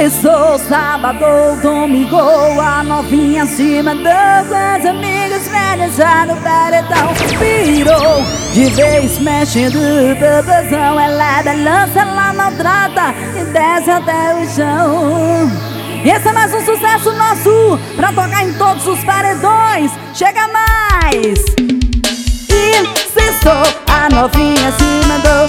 Sextou, sábado, domingo, a novinha se mandou com as amigas velhas já no paredão. Virou de vez mexendo bebezão. Ela balança, ela maltrata e desce até o chão. E esse é mais um sucesso nosso pra tocar em todos os paredões. Chega mais! E sextou, a novinha se mandou